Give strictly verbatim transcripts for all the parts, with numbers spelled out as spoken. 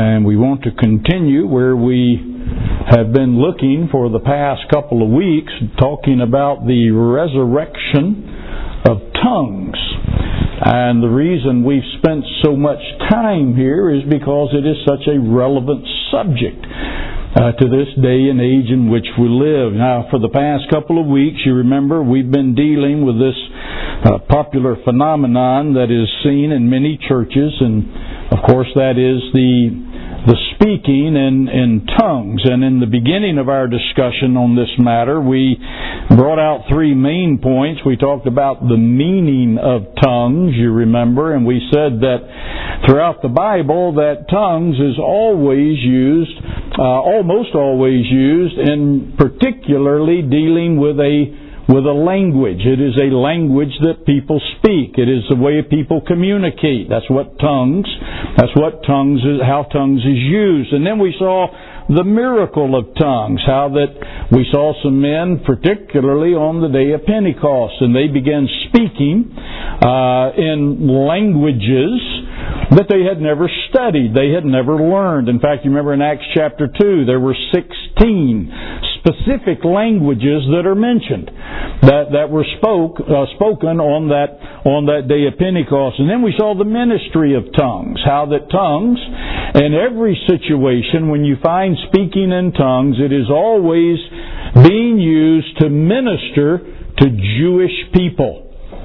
And we want to continue where we have been looking for the past couple of weeks, talking about the resurrection of tongues. And the reason we've spent so much time here is because it is such a relevant subject uh, to this day and age in which we live. Now, for the past couple of weeks, you remember, we've been dealing with this uh, popular phenomenon that is seen in many churches, and of course that is the the speaking in, in tongues. And in the beginning of our discussion on this matter, we brought out three main points. We talked about the meaning of tongues, you remember, and we said that throughout the Bible that tongues is always used, uh, almost always used, in particularly dealing with a with a language. It is a language that people speak. It is the way people communicate. That's what tongues, that's what tongues is, how tongues is used. And then we saw the miracle of tongues, how that we saw some men, particularly on the day of Pentecost, and they began speaking uh, in languages that they had never studied, they had never learned. In fact, you remember in Acts chapter two, there were sixteen specific languages that are mentioned that that were spoke uh, spoken on that on that day of Pentecost. And then we saw the ministry of tongues, how that tongues, in every situation when you find speaking in tongues, it is always being used to minister to Jewish people.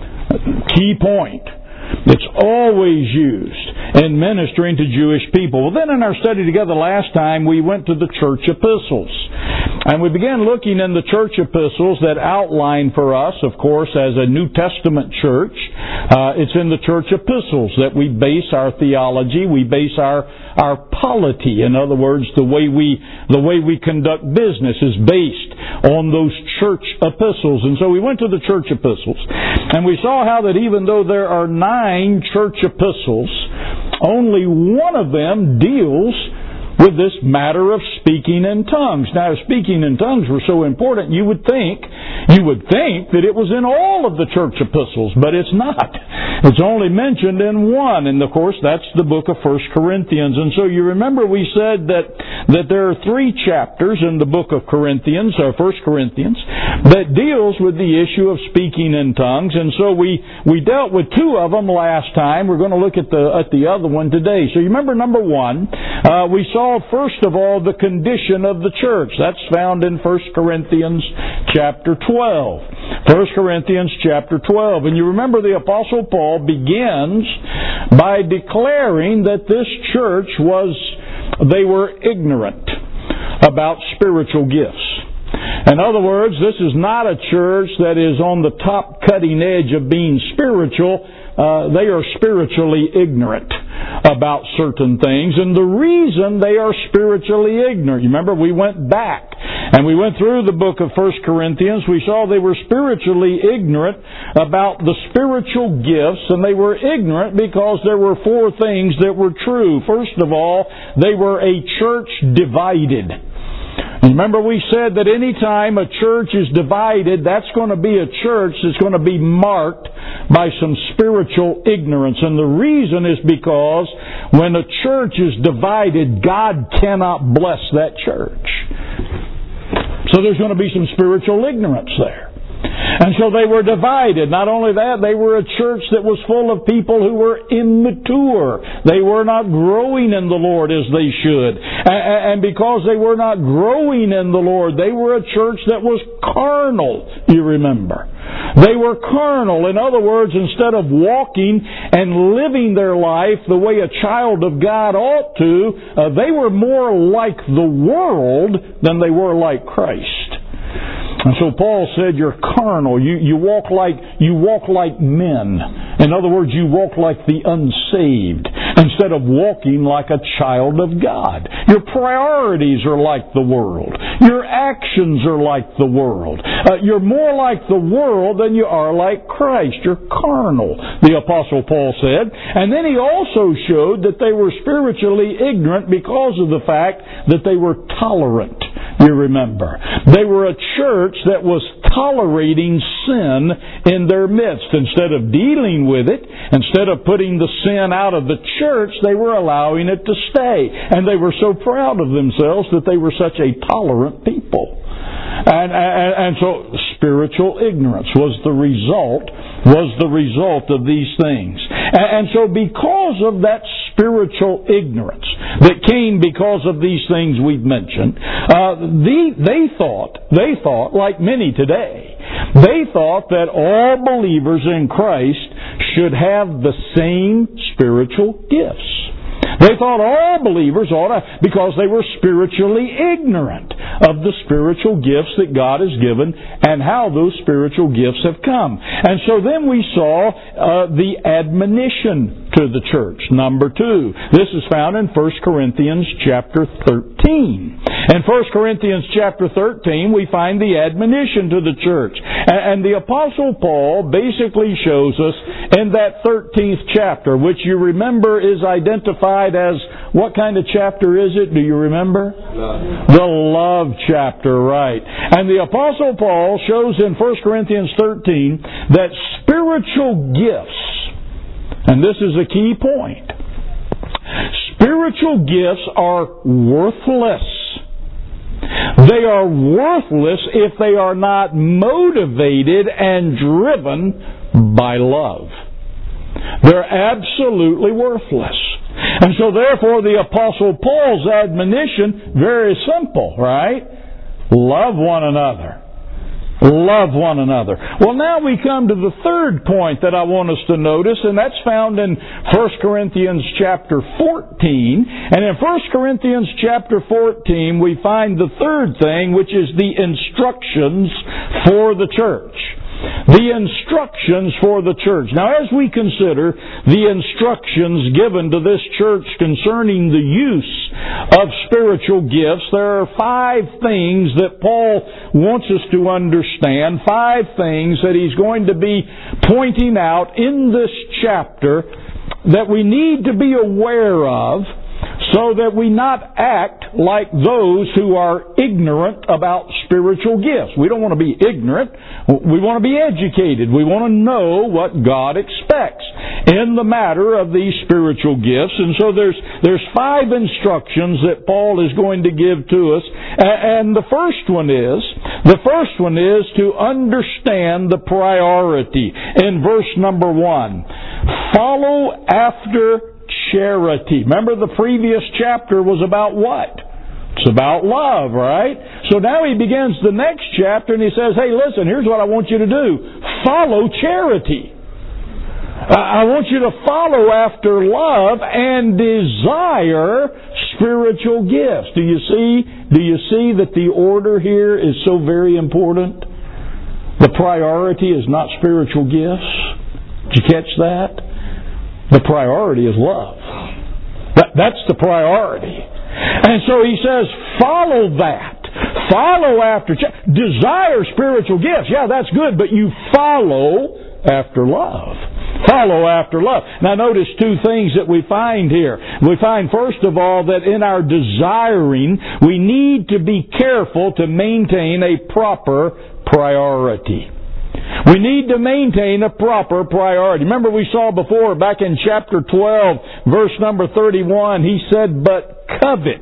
Key point. It's always used in ministering to Jewish people. Well, then in our study together last time, we went to the church epistles. And we began looking in the church epistles that outline for us, of course, as a New Testament church. Uh, it's in the church epistles that we base our theology, we base our our polity. In other words, the way we the way we conduct business is based on those church epistles. And so we went to the church epistles, and we saw how that even though there are nine church epistles, only one of them deals with this matter of speaking in tongues. Now, if speaking in tongues were so important, you would think, you would think that it was in all of the church epistles, but it's not. It's only mentioned in one, and of course that's the book of First Corinthians. And so you remember we said that, that there are three chapters in the book of Corinthians, or First Corinthians, that deals with the issue of speaking in tongues, and so we, we dealt with two of them last time. We're going to look at the, at the other one today. So you remember number one, uh, we saw first of all the condition of the church. That's found in First Corinthians chapter twelve. First Corinthians chapter twelve. And you remember the Apostle Paul begins by declaring that this church was, they were ignorant about spiritual gifts. In other words, this is not a church that is on the top cutting edge of being spiritual. Uh, they are spiritually ignorant about certain things, and the reason they are spiritually ignorant, you remember we went back and we went through the book of First Corinthians. We saw they were spiritually ignorant about the spiritual gifts, and they were ignorant because there were four things that were true. First of all, they were a church divided. Remember we said that any time a church is divided, that's going to be a church that's going to be marked by some spiritual ignorance. And the reason is because when a church is divided, God cannot bless that church. So there's going to be some spiritual ignorance there. And so they were divided. Not only that, they were a church that was full of people who were immature. They were not growing in the Lord as they should. And because they were not growing in the Lord, they were a church that was carnal, you remember. They were carnal. In other words, instead of walking and living their life the way a child of God ought to, uh, they were more like the world than they were like Christ. And so Paul said, you're carnal. You, you walk like, you walk like men. In other words, you walk like the unsaved instead of walking like a child of God. Your priorities are like the world. Your actions are like the world. Uh, you're more like the world than you are like Christ. You're carnal, the Apostle Paul said. And then he also showed that they were spiritually ignorant because of the fact that they were tolerant. You remember. They were a church that was tolerating sin in their midst. Instead of dealing with it, instead of putting the sin out of the church, they were allowing it to stay. And they were so proud of themselves that they were such a tolerant people. And, and, and so spiritual ignorance was the result, was the result of these things. And, and so because of that spiritual ignorance that came because of these things we've mentioned, uh, the, they thought, they thought, like many today, they thought that all believers in Christ should have the same spiritual gifts. They thought all believers ought to, because they were spiritually ignorant of the spiritual gifts that God has given and how those spiritual gifts have come. And so then we saw uh, the admonition to the church. Number two, this is found in First Corinthians chapter thirteen. In First Corinthians chapter thirteen, we find the admonition to the church. And the Apostle Paul basically shows us in that thirteenth chapter, which you remember is identified as, what kind of chapter is it? Do you remember? Love. The love chapter, right. And the Apostle Paul shows in First Corinthians thirteen that spiritual gifts, and this is a key point, spiritual gifts are worthless. They are worthless if they are not motivated and driven by love. They're absolutely worthless. And so therefore the Apostle Paul's admonition, very simple, right? Love one another. Love one another. Well, now we come to the third point that I want us to notice, and that's found in First Corinthians chapter fourteen. And in First Corinthians chapter fourteen, we find the third thing, which is the instructions for the church. The instructions for the church. Now, as we consider the instructions given to this church concerning the use of spiritual gifts, there are five things that Paul wants us to understand, five things that he's going to be pointing out in this chapter that we need to be aware of, so that we not act like those who are ignorant about spiritual gifts. We don't want to be ignorant. We want to be educated. We want to know what God expects in the matter of these spiritual gifts. And so there's there's five instructions that Paul is going to give to us. And the first one is, the first one is to understand the priority. In verse number one, follow after charity. Remember, the previous chapter was about what? It's about love, right? So now he begins the next chapter and he says, hey, listen, here's what I want you to do. Follow charity. I want you to follow after love and desire spiritual gifts. Do you see? Do you see that the order here is so very important? The priority is not spiritual gifts. Did you catch that? The priority is love. That, that's the priority. And so he says, follow that. Follow after, desire spiritual gifts. Yeah, that's good, but you follow after love. Follow after love. Now notice two things that we find here. We find, first of all, that in our desiring, we need to be careful to maintain a proper priority. We need to maintain a proper priority. Remember, we saw before, back in chapter twelve, verse number thirty-one, he said, but covet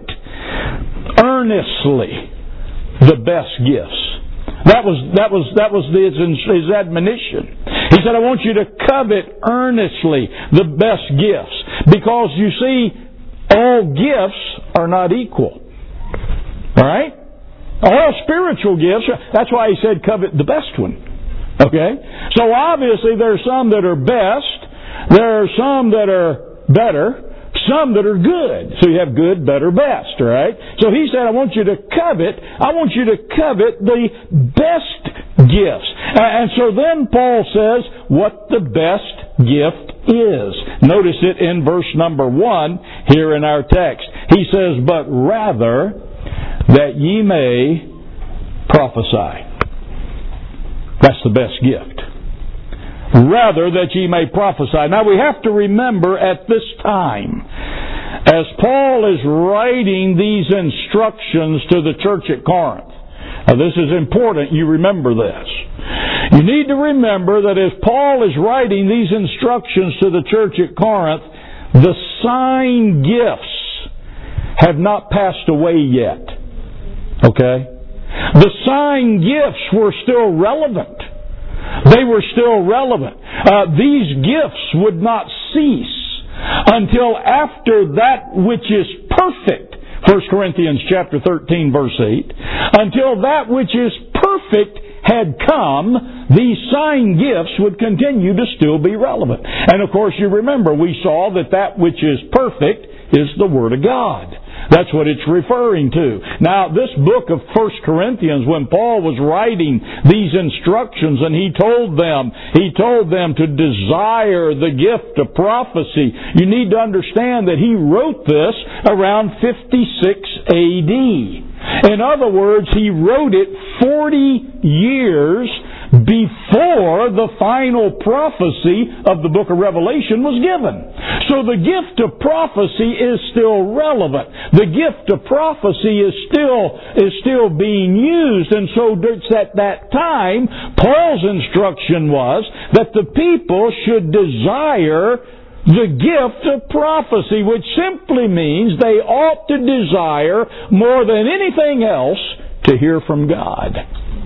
earnestly the best gifts. That was that was that was his, his admonition. He said, I want you to covet earnestly the best gifts. Because you see, all gifts are not equal. Alright? All spiritual gifts, that's why he said covet the best one. Okay? So obviously there are some that are best, there are some that are better, some that are good. So you have good, better, best, right? So he said, I want you to covet, I want you to covet the best gifts. And so then Paul says what the best gift is. Notice it in verse number one here in our text. He says, but rather that ye may prophesy. That's the best gift. Rather that ye may prophesy. Now we have to remember at this time, as Paul is writing these instructions to the church at Corinth, Now this is important. You remember this. You need to remember that as Paul is writing these instructions to the church at Corinth, the sign gifts have not passed away yet. Okay? The sign gifts were still relevant. They were still relevant. Uh, these gifts would not cease until after that which is perfect, First Corinthians chapter thirteen, verse eight, until that which is perfect had come, these sign gifts would continue to still be relevant. And of course you remember, we saw that that which is perfect is the Word of God. That's what it's referring to. Now, this book of First Corinthians, when Paul was writing these instructions and he told them, he told them to desire the gift of prophecy, you need to understand that he wrote this around fifty-six A D. In other words, he wrote it forty years before the final prophecy of the book of Revelation was given. So the gift of prophecy is still relevant. The gift of prophecy is still is still being used. And so at that time, Paul's instruction was that the people should desire the gift of prophecy, which simply means they ought to desire more than anything else to hear from God.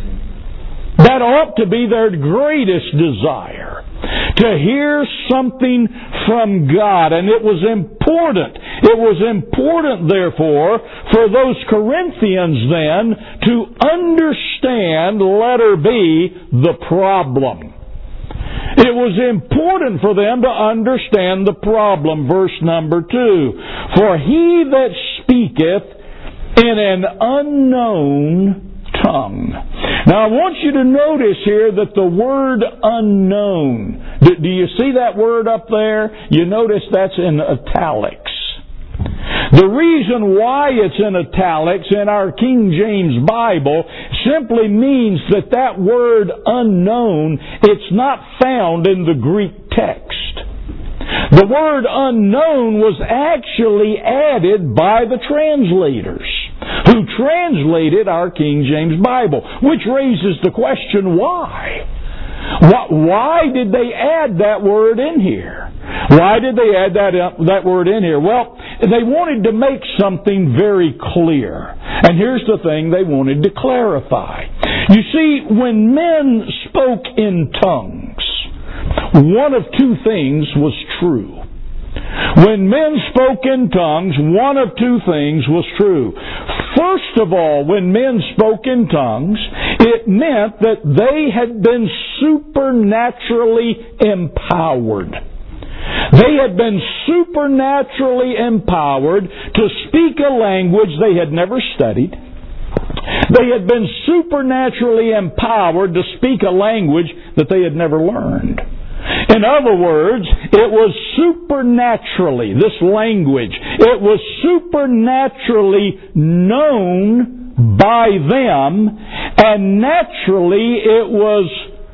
That ought to be their greatest desire, to hear something from God. And it was important. It was important, therefore, for those Corinthians then to understand, letter B, the problem. It was important for them to understand the problem. Verse number two. For he that speaketh in an unknown tongue. Now I want you to notice here that the word unknown, do, do you see that word up there? You notice that's in italics. The reason why it's in italics in our King James Bible simply means that that word unknown, it's not found in the Greek text. The word unknown was actually added by the translators who translated our King James Bible, which raises the question, why? Why did they add that word in here? Why did they add that that word in here? Well, they wanted to make something very clear. And here's the thing they wanted to clarify. You see, when men spoke in tongues, one of two things was true. When men spoke in tongues, one of two things was true. First of all, when men spoke in tongues, it meant that they had been supernaturally empowered. They had been supernaturally empowered to speak a language they had never studied. They had been supernaturally empowered to speak a language that they had never learned. In other words, it was supernaturally, this language, it was supernaturally known by them, and naturally it was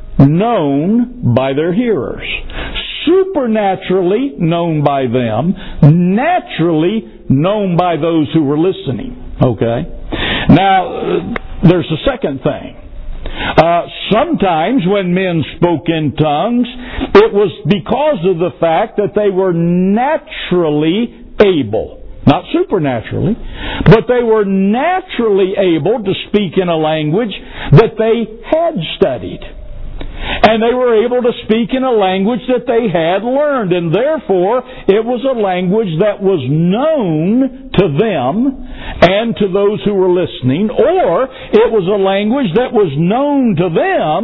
known by their hearers. Supernaturally known by them, naturally known by those who were listening. Okay? Now, there's a second thing. Uh, sometimes when men spoke in tongues, it was because of the fact that they were naturally able, not supernaturally, but they were naturally able to speak in a language that they had studied. And they were able to speak in a language that they had learned. And therefore, it was a language that was known to them and to those who were listening. Or it was a language that was known to them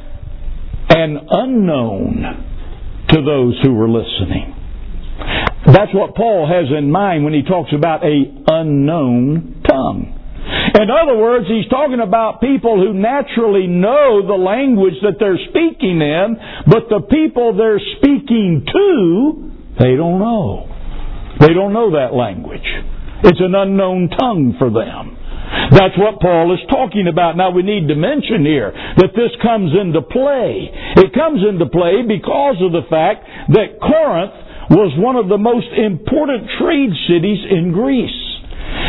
and unknown to those who were listening. That's what Paul has in mind when he talks about an unknown tongue. In other words, he's talking about people who naturally know the language that they're speaking in, but the people they're speaking to, they don't know. They don't know that language. It's an unknown tongue for them. That's what Paul is talking about. Now we need to mention here that this comes into play. It comes into play because of the fact that Corinth was one of the most important trade cities in Greece.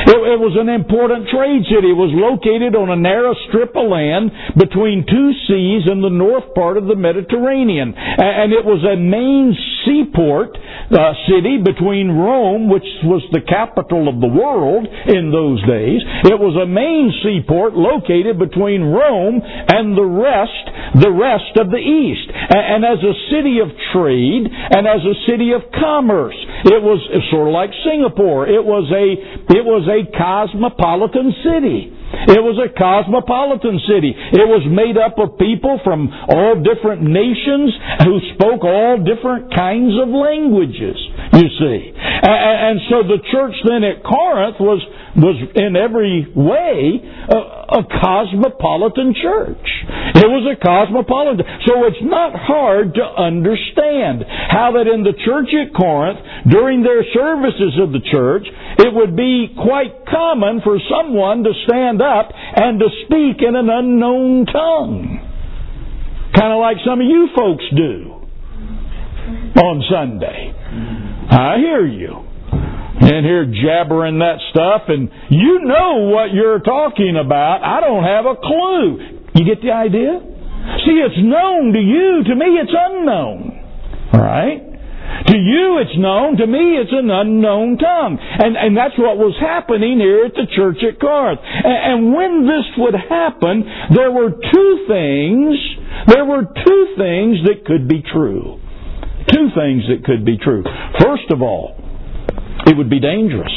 It, it was an important trade city. It was located on a narrow strip of land between two seas in the north part of the Mediterranean. And it was a main seaport uh, city between Rome, which was the capital of the world in those days. It was a main seaport located between Rome and the rest, the rest of the East. And as a city of trade and as a city of commerce, it was sort of like Singapore. It was a it was a cosmopolitan city. It was a cosmopolitan city. It was made up of people from all different nations who spoke all different kinds of languages, you see. And so the church then at Corinth was, was in every way a, a cosmopolitan church. It was a cosmopolitan. So it's not hard to understand how that in the church at Corinth, during their services of the church, it would be quite common for someone to stand up and to speak in an unknown tongue. Kind of like some of you folks do on Sunday. I hear you. And here jabbering that stuff, and you know what you're talking about. I don't have a clue. You get the idea? See, it's known to you. To me, it's unknown. All right? To you it's known, to me it's an unknown tongue. And, and that's what was happening here at the church at Corinth. And, and when this would happen, there were two things, there were two things that could be true. Two things that could be true. First of all, it would be dangerous.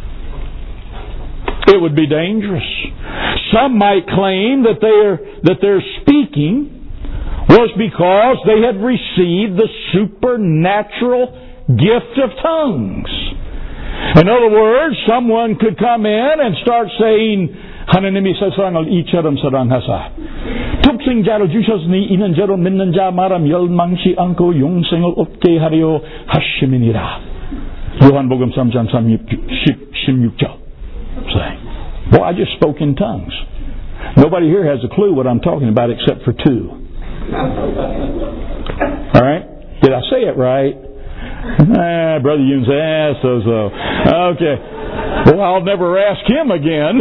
It would be dangerous. Some might claim that they're, that they're speaking was because they had received the supernatural gift of tongues. In other words, someone could come in and start saying, 하나님이 세상을 이처럼 사랑하사 독생자로 주셨으니 이는 저로 믿는 자 말함 멸망치 않고 영생을 얻게 하려 하심이니라. 요한복음 삼 장 십육 절. Say, boy, I just spoke in tongues. Nobody here has a clue what I'm talking about except for two. All right? Did I say it right? Ah, Brother Yoon said, ah, so so. Okay. Well, I'll never ask him again.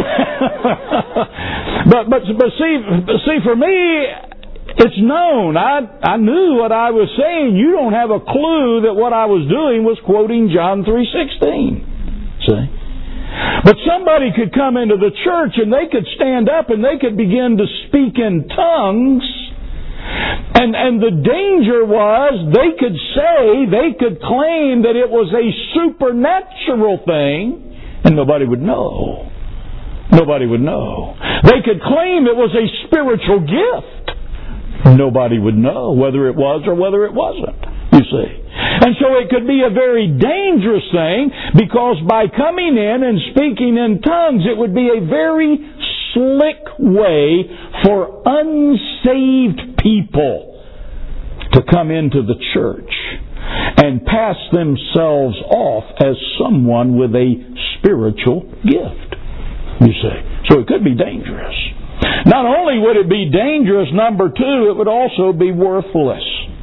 but but but see but see for me, it's known. I I knew what I was saying. You don't have a clue that what I was doing was quoting John three sixteen. See? But somebody could come into the church and they could stand up and they could begin to speak in tongues. And and the danger was they could say, they could claim that it was a supernatural thing, and nobody would know. Nobody would know. They could claim it was a spiritual gift. Nobody would know whether it was or whether it wasn't, you see. And so it could be a very dangerous thing, because by coming in and speaking in tongues, it would be a very slick way for unsaved people to come into the church and pass themselves off as someone with a spiritual gift, you see. So it could be dangerous. Not only would it be dangerous, number two, it would also be worthless.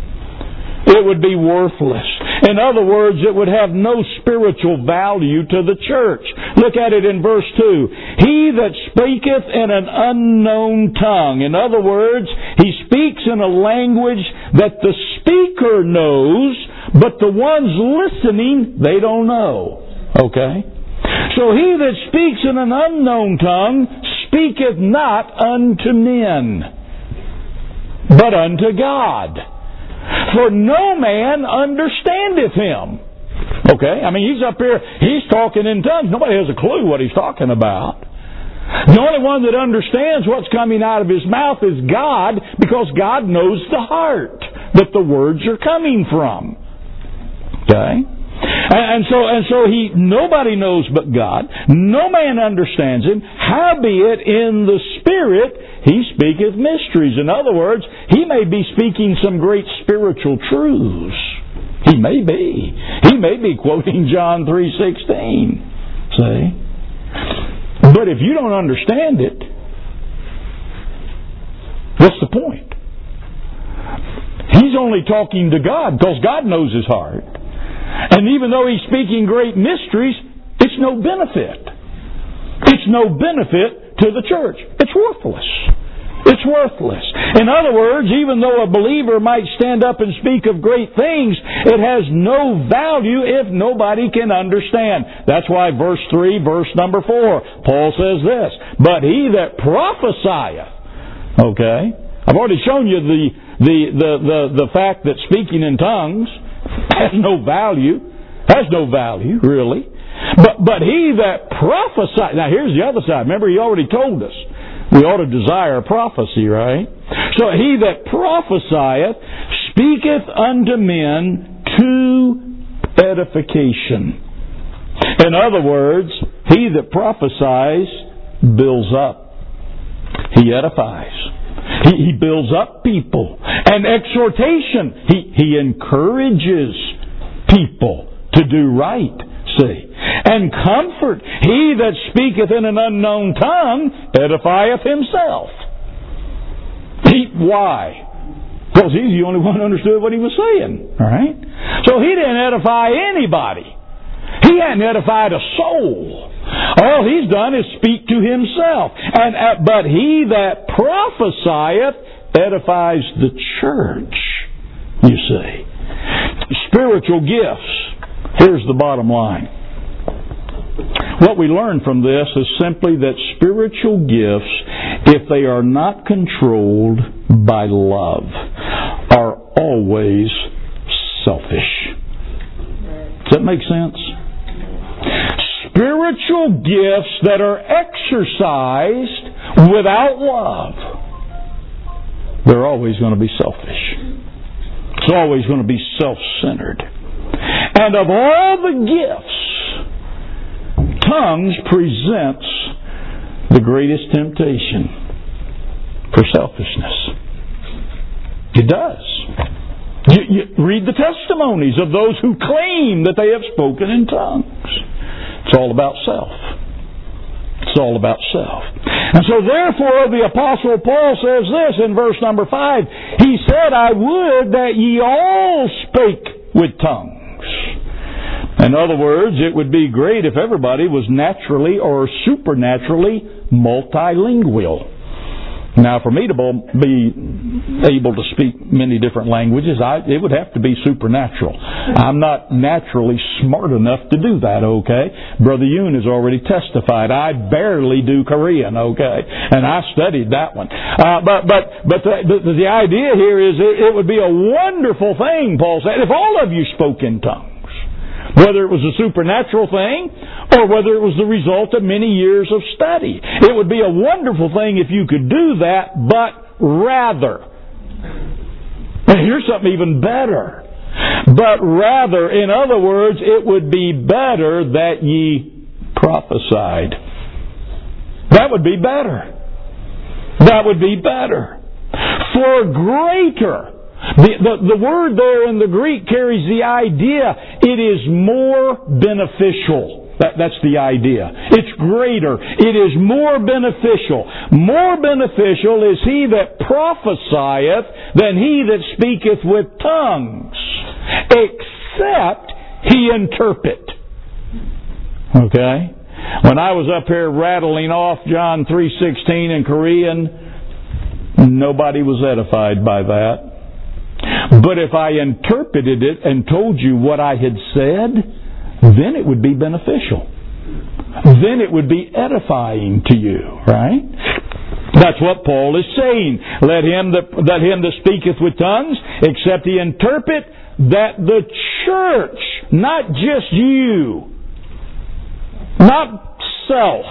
It would be worthless. In other words, it would have no spiritual value to the church. Look at it in verse two. He that speaketh in an unknown tongue. In other words, he speaks in a language that the speaker knows, but the ones listening, they don't know. Okay? So he that speaks in an unknown tongue speaketh not unto men, but unto God. For no man understandeth him. Okay? I mean, he's up here, he's talking in tongues. Nobody has a clue what he's talking about. The only one that understands what's coming out of his mouth is God, because God knows the heart that the words are coming from. Okay? And so, and so he, nobody knows but God. No man understands him. Howbeit in the Spirit he speaketh mysteries. In other words, he may be speaking some great spiritual truths. He may be. He may be quoting John three sixteen. See? But if you don't understand it, what's the point? He's only talking to God because God knows his heart. And even though he's speaking great mysteries, it's no benefit. It's no benefit to the church. It's worthless. It's worthless. In other words, even though a believer might stand up and speak of great things, it has no value if nobody can understand. That's why verse three, verse number four, Paul says this, but he that prophesieth, okay, I've already shown you the, the, the, the, the fact that speaking in tongues has no value, has no value, really. But, but he that prophesieth, now here's the other side. Remember, he already told us, we ought to desire prophecy, right? So he that prophesieth speaketh unto men to edification. In other words, he that prophesies builds up. He edifies. He, he builds up people. And exhortation. He, he encourages people to do right. See. And comfort. He that speaketh in an unknown tongue edifieth himself. He, why? Because he's the only one who understood what he was saying. Right? So he didn't edify anybody. He hadn't edified a soul. All he's done is speak to himself. And uh, but he that prophesieth edifies the church. You see. Spiritual gifts. Here's the bottom line. What we learn from this is simply that spiritual gifts, if they are not controlled by love, are always selfish. Does that make sense? Spiritual gifts that are exercised without love, they're always going to be selfish. It's always going to be self-centered. And of all the gifts, tongues presents the greatest temptation for selfishness. It does. You, you read the testimonies of those who claim that they have spoken in tongues. It's all about self. It's all about self. And so therefore the Apostle Paul says this in verse number five. He said, I would that ye all spake with tongues. In other words, it would be great if everybody was naturally or supernaturally multilingual. Now, for me to be able to speak many different languages, I, it would have to be supernatural. I'm not naturally smart enough to do that, okay? Brother Yoon has already testified. I barely do Korean, okay? And I studied that one. Uh, but but but the, the, the idea here is it, it would be a wonderful thing, Paul said, if all of you spoke in tongues. Whether it was a supernatural thing or whether it was the result of many years of study. It would be a wonderful thing if you could do that, but rather. And here's something even better. But rather, in other words, it would be better that ye prophesied. That would be better. That would be better. For greater. The, the, the word there in the Greek carries the idea it is more beneficial. That, that's the idea. It's greater. It is more beneficial. More beneficial is he that prophesieth than he that speaketh with tongues, except he interpret. Okay? When I was up here rattling off John three sixteen in Korean, nobody was edified by that. But if I interpreted it and told you what I had said, then it would be beneficial. Then it would be edifying to you, right? That's what Paul is saying. Let him that, let him that speaketh with tongues, except he interpret, that the church, not just you, not self.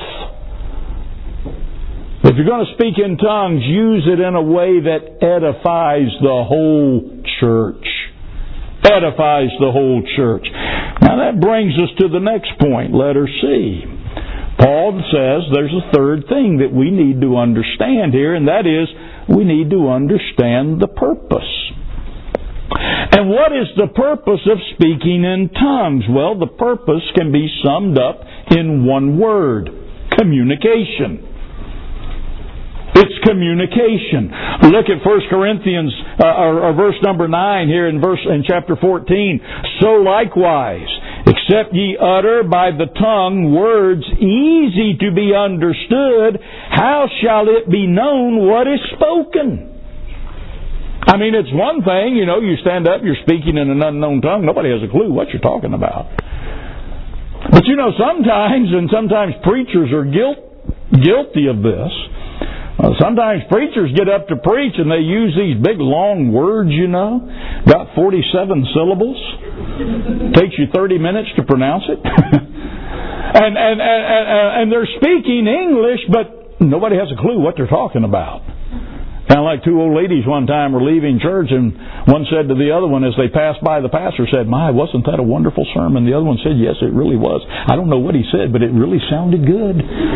If you're going to speak in tongues, use it in a way that edifies the whole church. Edifies the whole church. Now that brings us to the next point, letter C. Paul says there's a third thing that we need to understand here, and that is we need to understand the purpose. And what is the purpose of speaking in tongues? Well, the purpose can be summed up in one word: communication. It's communication. Look at First Corinthians, uh, or, or verse number nine here in verse in chapter fourteen. So likewise, except except ye utter by the tongue words easy to be understood, how shall it be known what is spoken? I mean, it's one thing, you know, you stand up, you're speaking in an unknown tongue, nobody has a clue what you're talking about. But you know, sometimes, and sometimes preachers are guilt, guilty of this. Uh, sometimes preachers get up to preach and they use these big long words, you know, got forty-seven syllables. Takes you thirty minutes to pronounce it. and, and, and, and, and they're speaking English, but nobody has a clue what they're talking about. Kind of like two old ladies one time were leaving church, and one said to the other one as they passed by, the pastor said, "My, wasn't that a wonderful sermon?" The other one said, "Yes, it really was. I don't know what he said, but it really sounded good."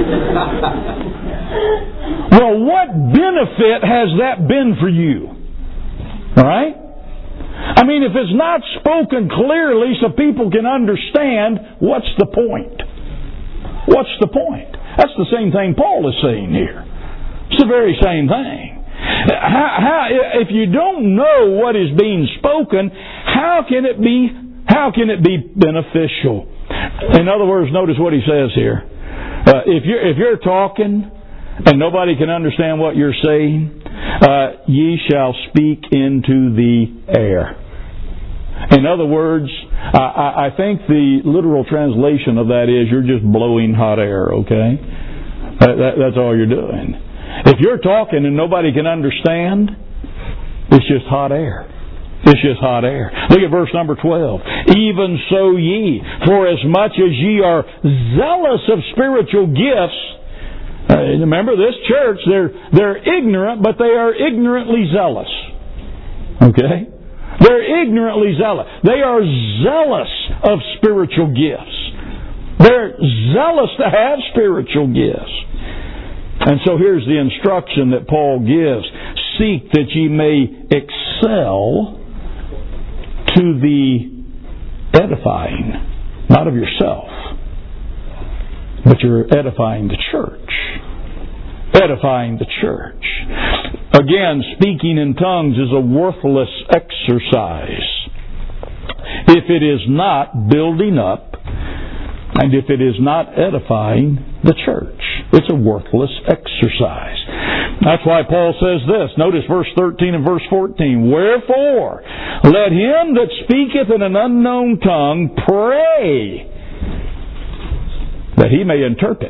Well, what benefit has that been for you? All right? I mean, if it's not spoken clearly so people can understand, what's the point? What's the point? That's the same thing Paul is saying here. It's the very same thing. How, how, if you don't know what is being spoken, how can it be? How can it be beneficial? In other words, notice what he says here. Uh, if you're if you're talking and nobody can understand what you're saying, uh, ye shall speak into the air. In other words, I, I think the literal translation of that is you're just blowing hot air. Okay, that, that, that's all you're doing. If you're talking and nobody can understand, it's just hot air. It's just hot air. Look at verse number twelve. Even so ye, for as much as ye are zealous of spiritual gifts. Uh, remember, this church, they're, they're ignorant, but they are ignorantly zealous. Okay? They're ignorantly zealous. They are zealous of spiritual gifts. They're zealous to have spiritual gifts. And so here's the instruction that Paul gives. Seek that ye may excel to the edifying, not of yourself, but you're edifying the church. Edifying the church. Again, speaking in tongues is a worthless exercise if it is not building up and if it is not edifying the church. It's a worthless exercise. That's why Paul says this. Notice verse thirteen and verse fourteen. Wherefore, let him that speaketh in an unknown tongue pray that he may interpret.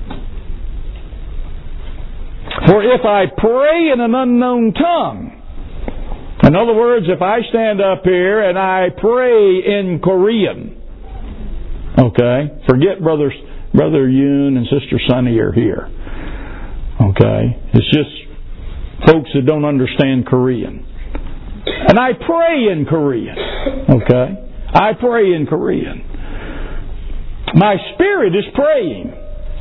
For if I pray in an unknown tongue, in other words, if I stand up here and I pray in Korean, okay, forget brothers, Brother Yoon and Sister Sunny are here. Okay, it's just folks that don't understand Korean. And I pray in Korean. Okay, I pray in Korean. My spirit is praying.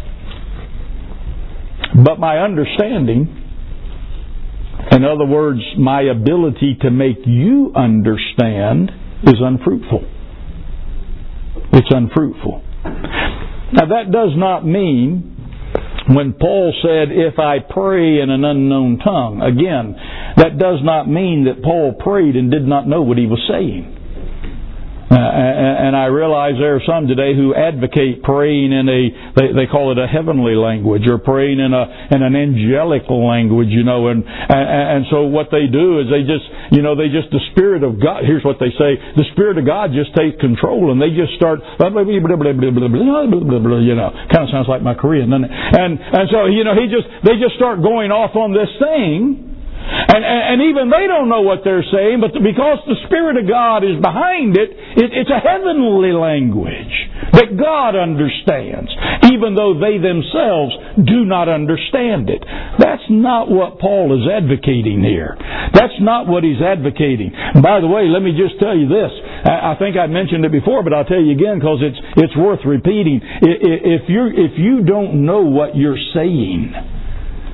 But my understanding, in other words, my ability to make you understand, is unfruitful. It's unfruitful. Now that does not mean, when Paul said, if I pray in an unknown tongue, again, that does not mean that Paul prayed and did not know what he was saying. Uh, and I realize there are some today who advocate praying in a, they, they call it a heavenly language, or praying in a in an angelic language, you know, and, and and so what they do is they just, you know, they just, the Spirit of God, here's what they say, the Spirit of God just takes control, and they just start, blah, blah, blah, blah, blah, blah, blah, blah, blah, you know, kind of sounds like my Korean, doesn't it? And, and so, you know, he just, they just start going off on this thing. And, and, and even they don't know what they're saying, but because the Spirit of God is behind it, it, it's a heavenly language that God understands, even though they themselves do not understand it. That's not what Paul is advocating here. That's not what he's advocating. And by the way, let me just tell you this. I, I think I mentioned it before, but I'll tell you again because it's it's worth repeating. If you if you don't know what you're saying,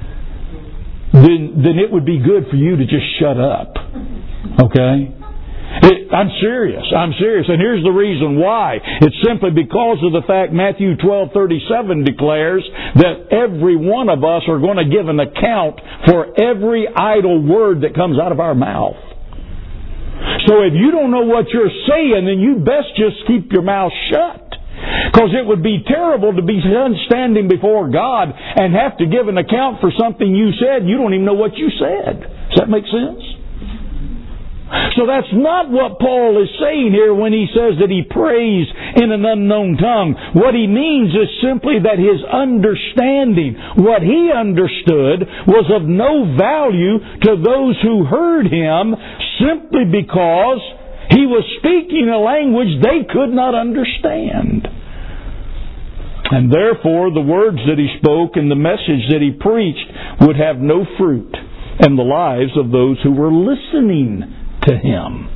Then, then it would be good for you to just shut up. Okay? It, I'm serious. I'm serious. And here's the reason why. It's simply because of the fact Matthew twelve thirty-seven declares that every one of us are going to give an account for every idle word that comes out of our mouth. So if you don't know what you're saying, then you best just keep your mouth shut. Because it would be terrible to be standing before God and have to give an account for something you said. You don't even know what you said. Does that make sense? So that's not what Paul is saying here when he says that he prays in an unknown tongue. What he means is simply that his understanding, what he understood, was of no value to those who heard him simply because he was speaking a language they could not understand. And therefore, the words that he spoke and the message that he preached would have no fruit in the lives of those who were listening to him.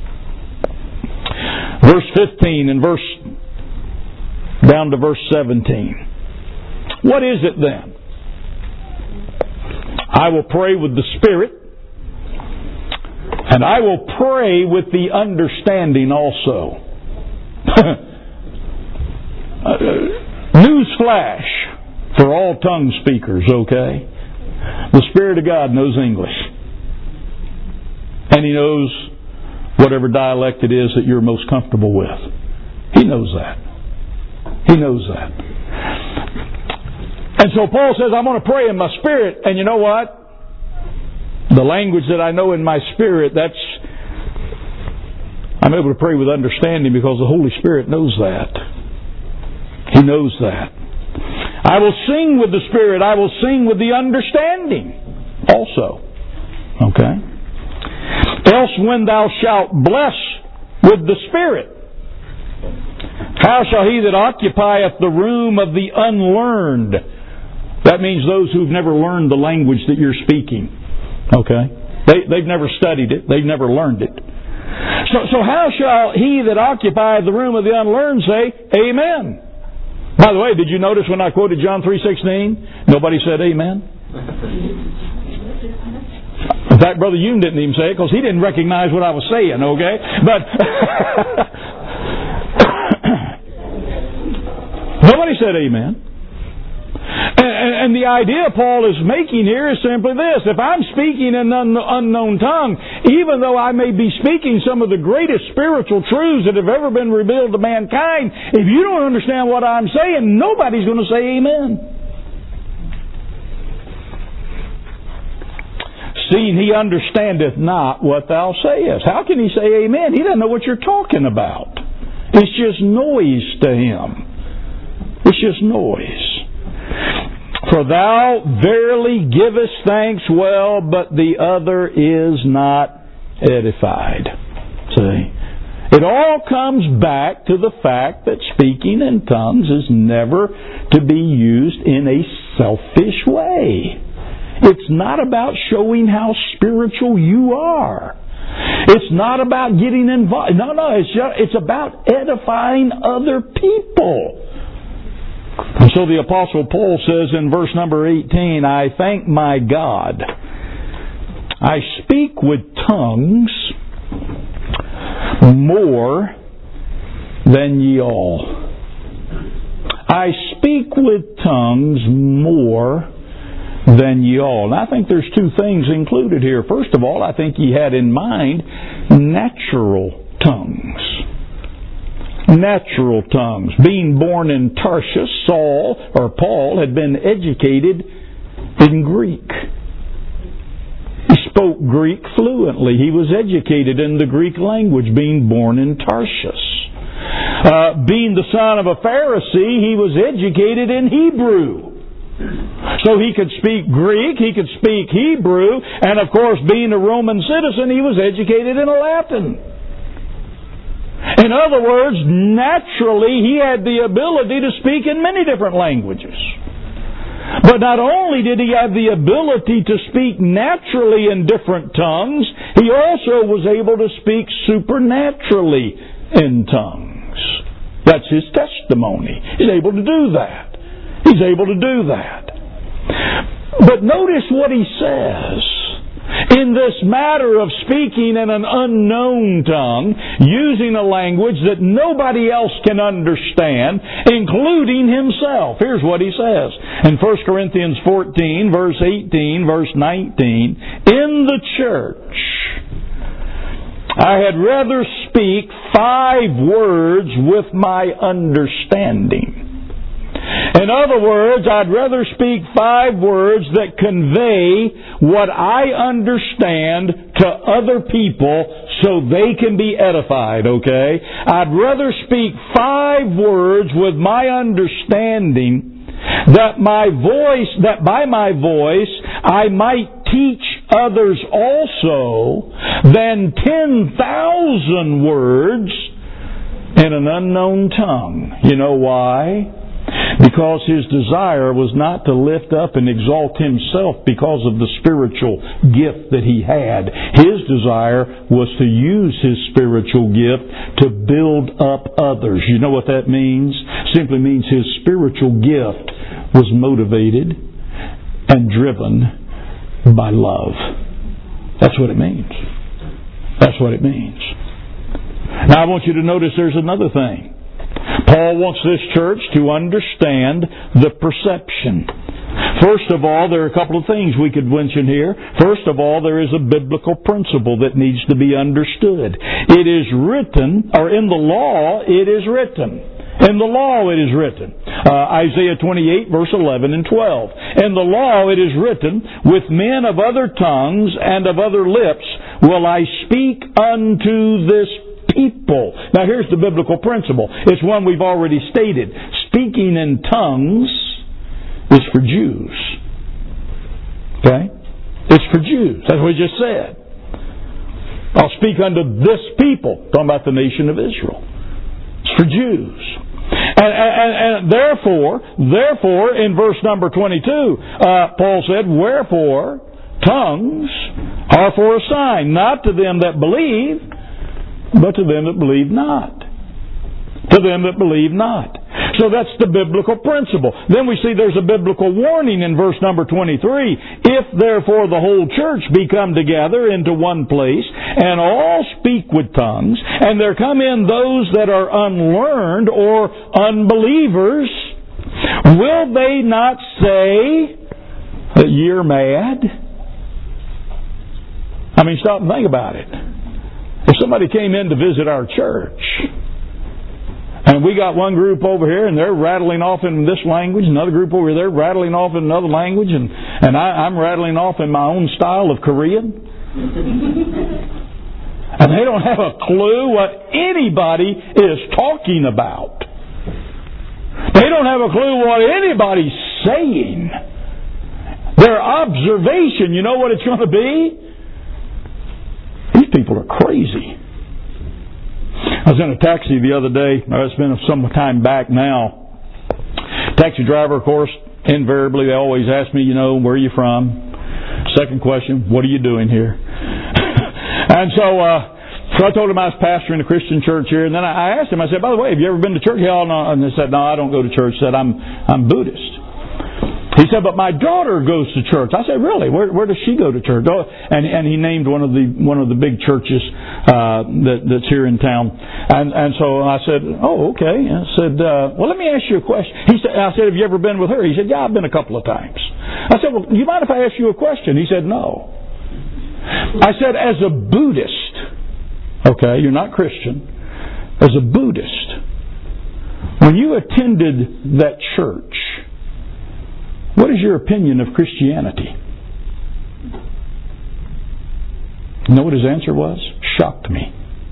Verse fifteen and verse down to verse seventeen. What is it then? I will pray with the Spirit, and I will pray with the understanding also. News flash for all tongue speakers, okay? The Spirit of God knows English. And He knows whatever dialect it is that you're most comfortable with. He knows that. He knows that. And so Paul says, I'm going to pray in my spirit. And you know what? The language that I know in my spirit, that's... I'm able to pray with understanding because the Holy Spirit knows that. He knows that. I will sing with the Spirit. I will sing with the understanding also. Okay? Else when thou shalt bless with the Spirit, how shall he that occupieth the room of the unlearned? That means those who've never learned the language that you're speaking. Okay? They, they've never studied it. They've never learned it. So, so how shall he that occupieth the room of the unlearned say, Amen? By the way, did you notice when I quoted John three sixteen? Nobody said Amen? In fact, Brother Yoon didn't even say it because he didn't recognize what I was saying, okay? But nobody said Amen. And, and the idea Paul is making here is simply this. If I'm speaking in an unknown tongue, even though I may be speaking some of the greatest spiritual truths that have ever been revealed to mankind, if you don't understand what I'm saying, nobody's going to say Amen. Seeing he understandeth not what thou sayest. How can he say Amen? He doesn't know what you're talking about. It's just noise to him. It's just noise. For thou verily givest thanks well, but the other is not edified. See? It all comes back to the fact that speaking in tongues is never to be used in a selfish way. It's not about showing how spiritual you are. It's not about getting involved. No, no, it's just, it's about edifying other people. And so the Apostle Paul says in verse number eighteen, I thank my God. I speak with tongues more than ye all. I speak with tongues more than ye all. And I think there's two things included here. First of all, I think he had in mind natural tongues. Natural tongues. Being born in Tarshish, Saul, or Paul, had been educated in Greek. He spoke Greek fluently. He was educated in the Greek language, being born in Tarshish. Uh, being the son of a Pharisee, he was educated in Hebrew. So he could speak Greek, he could speak Hebrew, and of course, being a Roman citizen, he was educated in Latin. In other words, naturally, he had the ability to speak in many different languages. But not only did he have the ability to speak naturally in different tongues, he also was able to speak supernaturally in tongues. That's his testimony. He's able to do that. He's able to do that. But notice what he says. In this matter of speaking in an unknown tongue, using a language that nobody else can understand, including himself. Here's what he says in First Corinthians fourteen, verse eighteen, verse nineteen. In the church, I had rather speak five words with my understanding. In other words, I'd rather speak five words that convey what I understand to other people so they can be edified, okay? I'd rather speak five words with my understanding that my voice, that by my voice I might teach others also than ten thousand words in an unknown tongue. You know why? Because his desire was not to lift up and exalt himself because of the spiritual gift that he had. His desire was to use his spiritual gift to build up others. You know what that means? Simply means his spiritual gift was motivated and driven by love. That's what it means. That's what it means. Now I want you to notice there's another thing. Paul wants this church to understand the perception. First of all, there are a couple of things we could mention here. First of all, there is a biblical principle that needs to be understood. It is written, or in the law, it is written. In the law it is written. Uh, Isaiah twenty-eight, verse eleven and twelve. In the law it is written, with men of other tongues and of other lips will I speak unto this people. Now here's the biblical principle. It's one we've already stated. Speaking in tongues is for Jews. Okay? It's for Jews. That's what we just said. I'll speak unto this people. Talking about the nation of Israel. It's for Jews. And, and, and therefore, therefore, in verse number twenty-two, uh, Paul said, wherefore tongues are for a sign, not to them that believe, but to them that believe not. To them that believe not. So that's the biblical principle. Then we see there's a biblical warning in verse number twenty-three. If therefore the whole church be come together into one place, and all speak with tongues, and there come in those that are unlearned or unbelievers, will they not say that you're mad? I mean, stop and think about it. If somebody came in to visit our church, and we got one group over here, and they're rattling off in this language, another group over there rattling off in another language, and, and I, I'm rattling off in my own style of Korean, and they don't have a clue what anybody is talking about. They don't have a clue what anybody's saying. Their observation, you know what it's going to be? These people are crazy. I was in a taxi the other day. It's been some time back now. Taxi driver, of course, invariably they always ask me, you know, where are you from? Second question, what are you doing here? And so, uh, so I told him I was pastoring a Christian church here. And then I asked him, I said, by the way, have you ever been to church? Hell no. And they said, no, I don't go to church. He said, I'm I'm Buddhist. He said, but my daughter goes to church. I said, really? Where where does she go to church? Oh, and and he named one of the one of the big churches uh, that that's here in town. And and so I said, oh, okay. And I said, uh, well, let me ask you a question. He said, I said, have you ever been with her? He said, yeah, I've been a couple of times. I said, well, do you mind if I ask you a question? He said, no. I said, as a Buddhist, okay, you're not Christian, as a Buddhist, when you attended that church, what is your opinion of Christianity? You know what his answer was? Shocked me.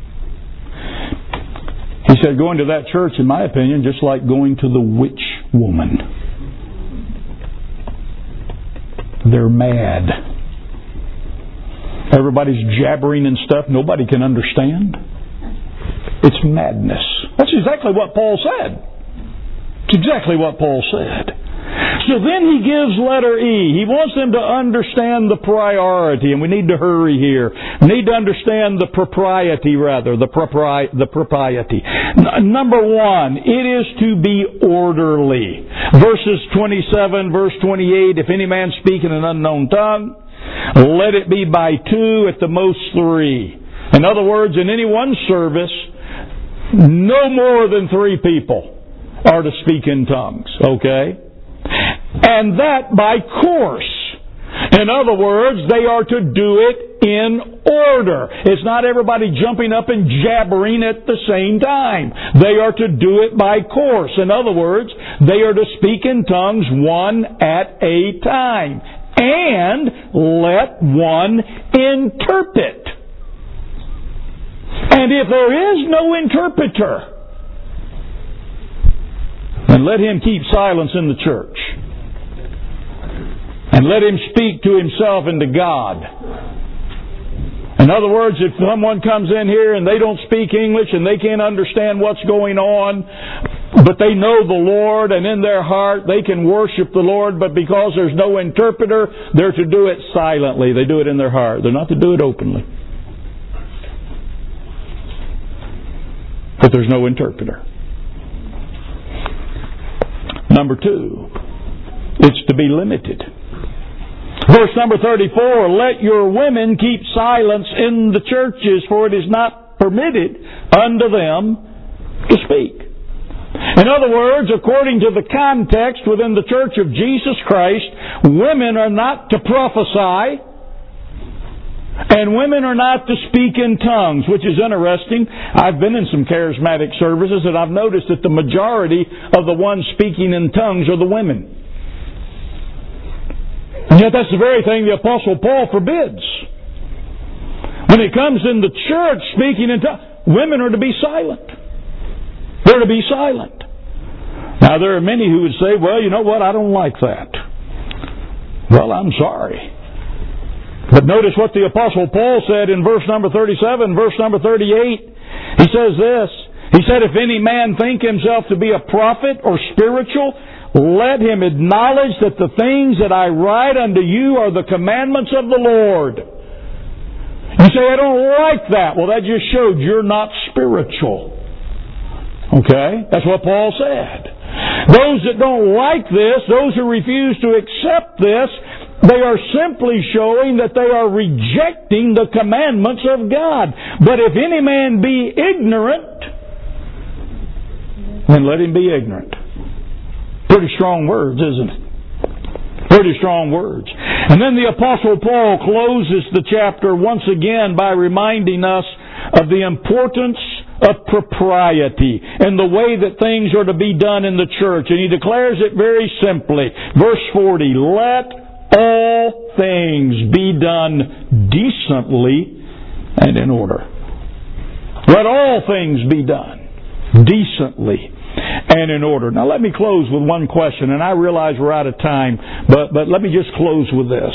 He said, going to that church, in my opinion, just like going to the witch woman. They're mad. Everybody's jabbering and stuff nobody can understand. It's madness. That's exactly what Paul said. It's exactly what Paul said. So then he gives letter E. He wants them to understand the priority, and we need to hurry here. We need to understand the propriety, rather, the, propri- the propriety. N- number one, it is to be orderly. Verses twenty-seven, verse twenty-eight, if any man speak in an unknown tongue, let it be by two, at the most three. In other words, in any one service, no more than three people are to speak in tongues, okay? And that by course. In other words, they are to do it in order. It's not everybody jumping up and jabbering at the same time. They are to do it by course. In other words, they are to speak in tongues one at a time. And let one interpret. And if there is no interpreter, then let him keep silence in the church. And let him speak to himself and to God. In other words, if someone comes in here and they don't speak English and they can't understand what's going on, but they know the Lord and in their heart they can worship the Lord, but because there's no interpreter, they're to do it silently. They do it in their heart. They're not to do it openly. But there's no interpreter. Number two, it's to be limited. Verse number thirty-four, let your women keep silence in the churches, for it is not permitted unto them to speak. In other words, according to the context within the Church of Jesus Christ, women are not to prophesy, and women are not to speak in tongues, which is interesting. I've been in some charismatic services, and I've noticed that the majority of the ones speaking in tongues are the women. And yet that's the very thing the Apostle Paul forbids. When it comes in the church speaking in tongues, women are to be silent. They're to be silent. Now there are many who would say, well, you know what, I don't like that. Well, I'm sorry. But notice what the Apostle Paul said in verse number thirty-seven, verse number thirty-eight. He says this. He said, if any man think himself to be a prophet or spiritual, let him acknowledge that the things that I write unto you are the commandments of the Lord. You say, I don't like that. Well, that just showed you're not spiritual. Okay? That's what Paul said. Those that don't like this, those who refuse to accept this, they are simply showing that they are rejecting the commandments of God. But if any man be ignorant, then let him be ignorant. Pretty strong words, isn't it? Pretty strong words. And then the Apostle Paul closes the chapter once again by reminding us of the importance of propriety and the way that things are to be done in the church. And he declares it very simply. Verse forty, let all things be done decently and in order. Let all things be done decently and in order. Now let me close with one question, and I realize we're out of time, but, but let me just close with this.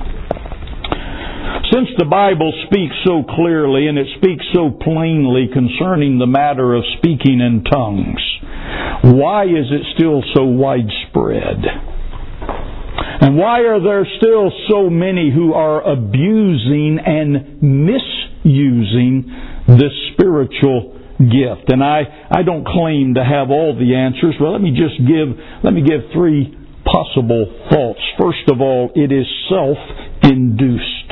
Since the Bible speaks so clearly and it speaks so plainly concerning the matter of speaking in tongues, why is it still so widespread? And why are there still so many who are abusing and misusing this spiritual gift? And I, I don't claim to have all the answers. Well, let me just give let me give three possible thoughts. First of all, it is self-induced.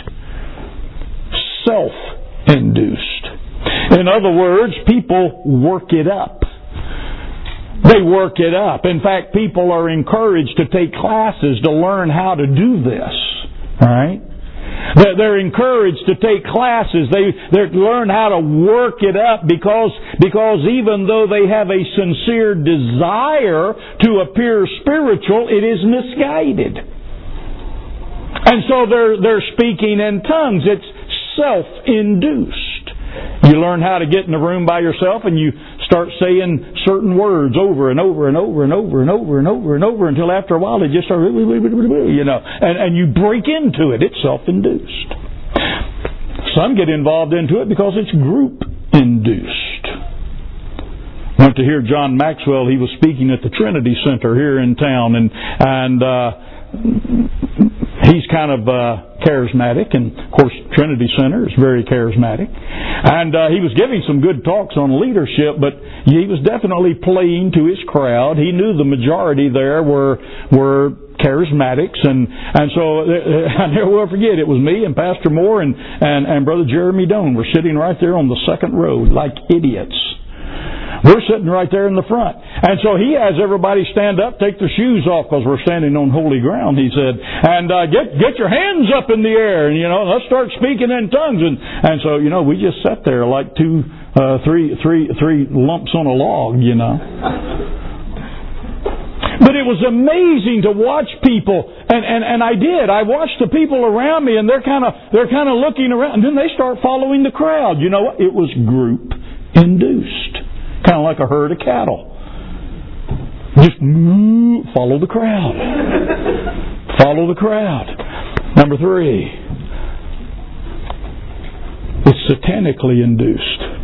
Self-induced. In other words, people work it up. They work it up. In fact, people are encouraged to take classes to learn how to do this. All right? They're encouraged to take classes. They they learn how to work it up because because even though they have a sincere desire to appear spiritual, it is misguided. And so they're they're speaking in tongues. It's self-induced. You learn how to get in a room by yourself and you start saying certain words over and over and over and over and over and over and over until after a while they just start, you know, and, and you break into it. It's self-induced. Some get involved into it because it's group-induced. Went to hear John Maxwell. He was speaking at the Trinity Center here in town, and and uh, he's kind of uh, charismatic, and of course Trinity Center is very charismatic. And uh, he was giving some good talks on leadership, but he was definitely playing to his crowd. He knew the majority there were were charismatics, and and so uh, I never will forget. It was me and Pastor Moore and and, and Brother Jeremy Doan were sitting right there on the second row like idiots. We're sitting right there in the front. And so he has everybody stand up, take their shoes off because we're standing on holy ground, he said. And uh, get get your hands up in the air and, you know, let's start speaking in tongues. And, and so, you know, we just sat there like two, uh, three, three, three lumps on a log, you know. But it was amazing to watch people, and, and, and I did. I watched the people around me, and they're kind of they're kind of looking around, and then they start following the crowd. You know what? It was group induced, kind of like a herd of cattle. Just move, follow the crowd, follow the crowd. Number three, it's satanically induced.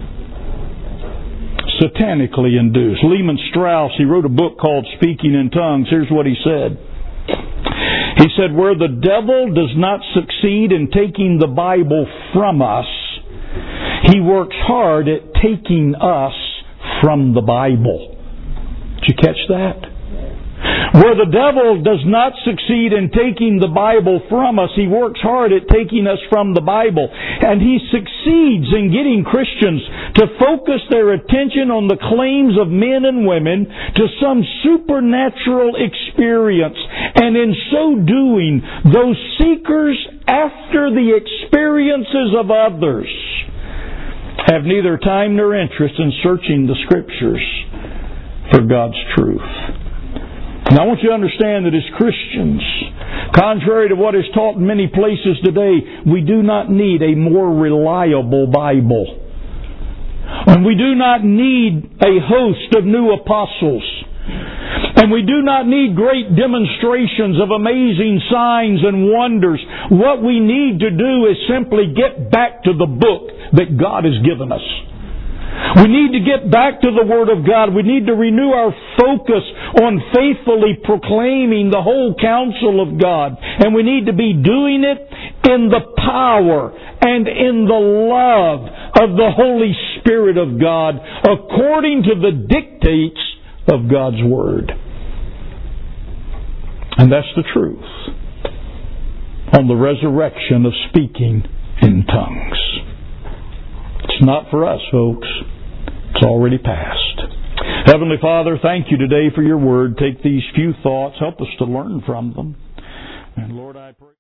Satanically induced. Lehman Strauss, he wrote a book called Speaking in Tongues. Here's what he said. He said, where the devil does not succeed in taking the Bible from us, he works hard at taking us from the Bible. Did you catch that? Where the devil does not succeed in taking the Bible from us, he works hard at taking us from the Bible. And he succeeds in getting Christians to focus their attention on the claims of men and women to some supernatural experience. And in so doing, those seekers after the experiences of others have neither time nor interest in searching the Scriptures for God's truth. And I want you to understand that as Christians, contrary to what is taught in many places today, we do not need a more reliable Bible. And we do not need a host of new apostles. And we do not need great demonstrations of amazing signs and wonders. What we need to do is simply get back to the book that God has given us. We need to get back to the Word of God. We need to renew our focus on faithfully proclaiming the whole counsel of God. And we need to be doing it in the power and in the love of the Holy Spirit of God, according to the dictates of God's Word. And that's the truth on the resurrection of speaking in tongues. It's not for us, folks. It's already past. Heavenly Father, thank you today for your word. Take these few thoughts. Help us to learn from them. And Lord, I pray.